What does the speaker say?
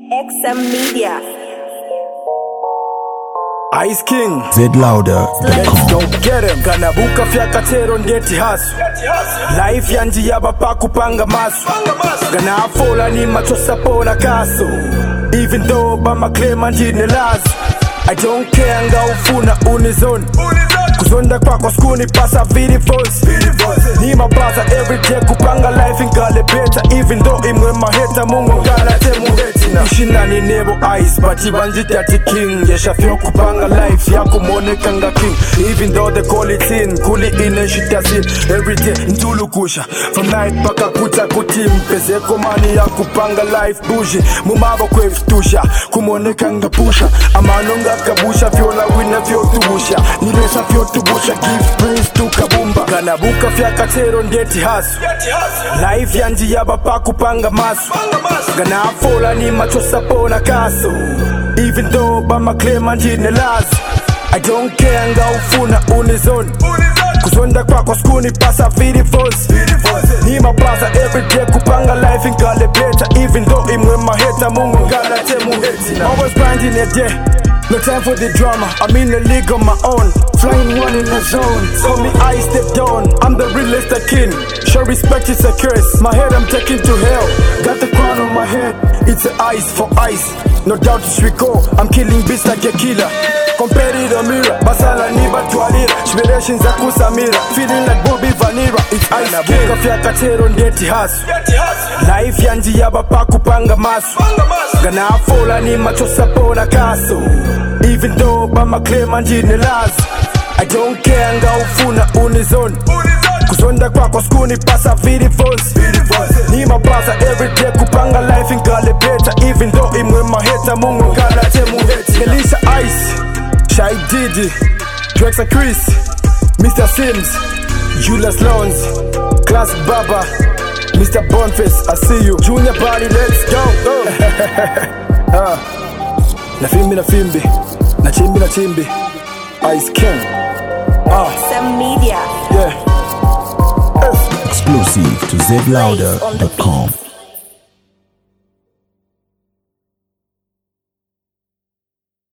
XM Media. Ice King zlouder.com. Let's go get him. Kanabuka fyakatero ndeti hasu life yanji yaba pakupanga masu Ganafola ni machosapona kaso even though bama claim anjine lazo I don't care nga ufuna unizoni Kuzonda kwako skuni pasa vidi voice Ni mabaza everyday kupanga life ingale better even though imwe maheta mungu ngana temu hetina Ishina ni nebo ice but ibanjita ti king Yesha fyo kupanga life yako moneka nga king Even though they call it in kuli ine shita zin Everyday ntulu kusha from night paka kuta kutim Pezeko mani ya kupanga life buji Mumabo kwefitusha kumoneka nga pusha Amanonga kabusha fyola wina fyo tubusha Nilesha fyo tubusha give praise to kabumba Kanabuka fyakatero ndeti hasu life yanji yaba pakupanga masu Ganafola ni machosapona kaso even though bama claim anjine lazo I don't care nga ufuna unizoni Kuzonda kwako skuni pasa vidi voice Ni mabaza everyday kupanga life ingale better even though imwe maheta mungu ngana temu hetina Always grinding a day no time for the drama, I'm in a league of my own Flying one in the zone, call me Ice the Dawn I'm the realest the king, show respect it's a curse My head I'm taking to hell, got the crown on my head It's a ice for ice, no doubt it's Rico I'm killing beats like a killer Compare it to mirror, basala ni batwalira Shiberations za kusamira, feeling like Bobby Vanilla It's Ice King, buka fyakatero ndeti hasu Life yanji yaba pakupanga masu Ganafola ni machosapona kaso even though bama claim anjine lazo I don't care nga ufuna unizoni Kuzonda kwako skuni pasa vidi voice Ni mabaza everyday kupanga life ingale better even though imwe maheta mungu ngana temu hetina Elisha Ice, Shy Didi, Drexa Chris, Mr. Sims, Julius Loans, Classic Baba, Mr. Boniface, I see you Junior Body, let's go Nafimbi na chimbi Ice King XM Media. Yeah Exclusive to zlouder.com.